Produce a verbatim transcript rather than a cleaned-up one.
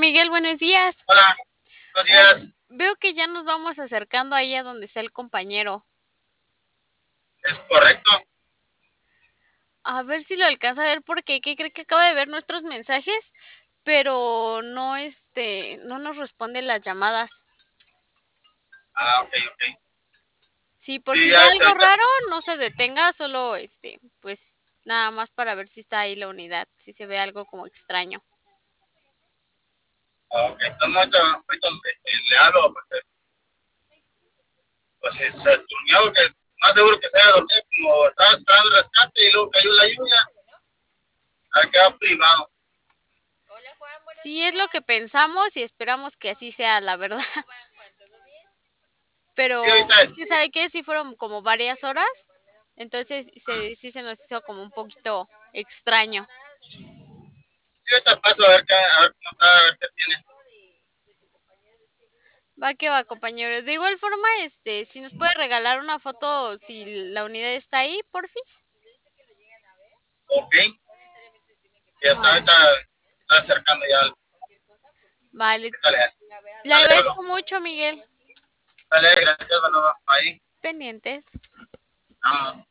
Miguel, buenos días. Hola, buenos Eh, días. Veo que ya nos vamos acercando ahí a donde está el compañero. ¿Es correcto? A ver si lo alcanza a ver porque ¿qué cree que acaba de ver nuestros mensajes? Pero no, este, no nos responde las llamadas. Ah, ok, ok. Sí, por Sí, si ve ya este algo ahorita. raro, no se detenga, solo, este, pues nada más para ver si está ahí la unidad, si se ve algo como extraño. Ah, ok, entonces ahorita, ahorita le, le hablo porque pues se, se durmió, que más seguro que se haya dormido como estaba esperando el rescate y luego cayó la lluvia. Ha quedado privado. Sí, es lo que pensamos y esperamos que así sea, la verdad. Sí, Pero ahorita, es que, ¿sabe qué? Sí fueron como varias horas, entonces se, sí se nos hizo como un poquito extraño. sí, ahorita paso a ver, qué, a ver cómo está, a ver qué tiene. Va que va, compañeros. De igual forma, este, si nos puede regalar una foto si la unidad está ahí, porfis. Ok, ya está, Vale, ahorita está acercando ya. Al- vale. ahorita le, Le ahorita le agradezco hablo. mucho, Miguel. Dale, gracias, bueno, ahí, Pendientes. vamos.